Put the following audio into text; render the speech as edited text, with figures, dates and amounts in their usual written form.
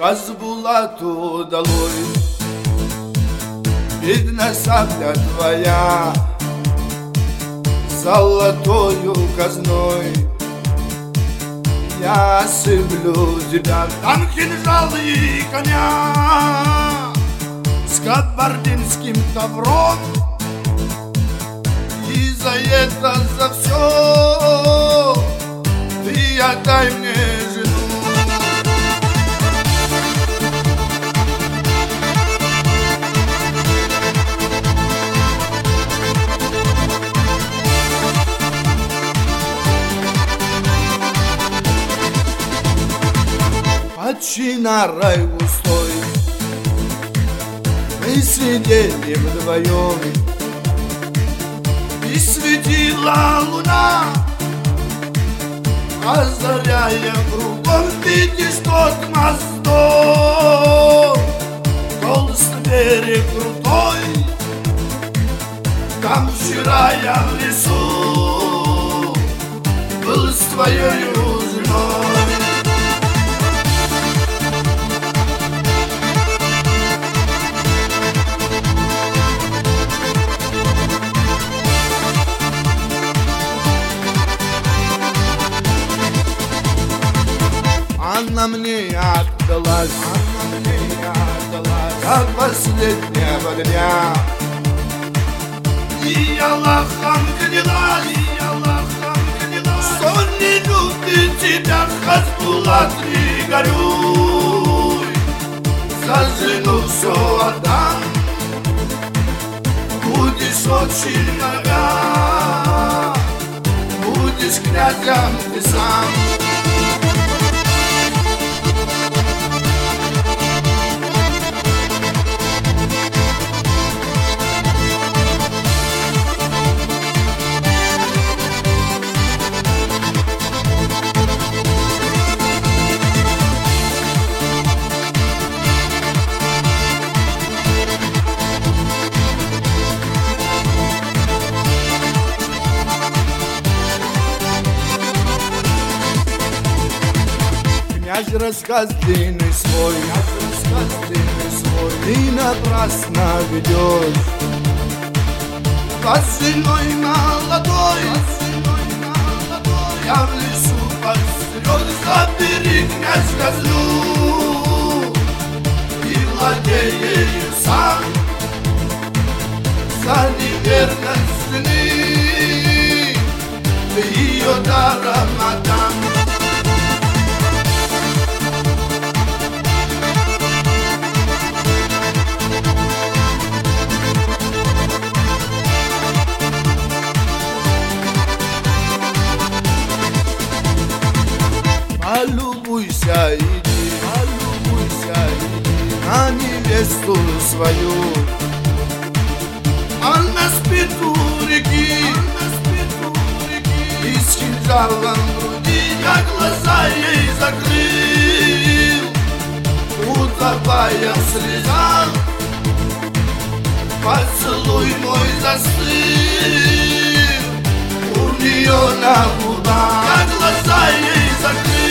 Хазбулату долой, видно сабля твоя золотою казной. Я сыплю тебя, там кинжал и коня с кабардинским тавром. И за это, за все ты отдай мне жену. Отчина рай густой, мы сидели вдвоем, и светила луна, озаряя кругом. Видишь тот мосток, толстый берег крутой, там вчера я в лесу был с твоей женой. Она мне отдалась, как последнего дня. И Аллахом клялась, что не любит тебя, Хазбулат, не горюй. За жену все отдам, будешь очень много, будешь князем ты сам. Князь рассказ длинный свой, ты напрасно ведешь. Под женой молодой, я в лесу посрет. Забери, князь, козлу и владей ею сам. За неверность жены ты ее даром отдам. Полюбуйся, иди на невесту свою. Она спит у реки, и с кинжалом в груди я глаза ей закрыл, утопая в слезах. Поцелуй мой застыл у нее на губах. Я глаза ей закрыл.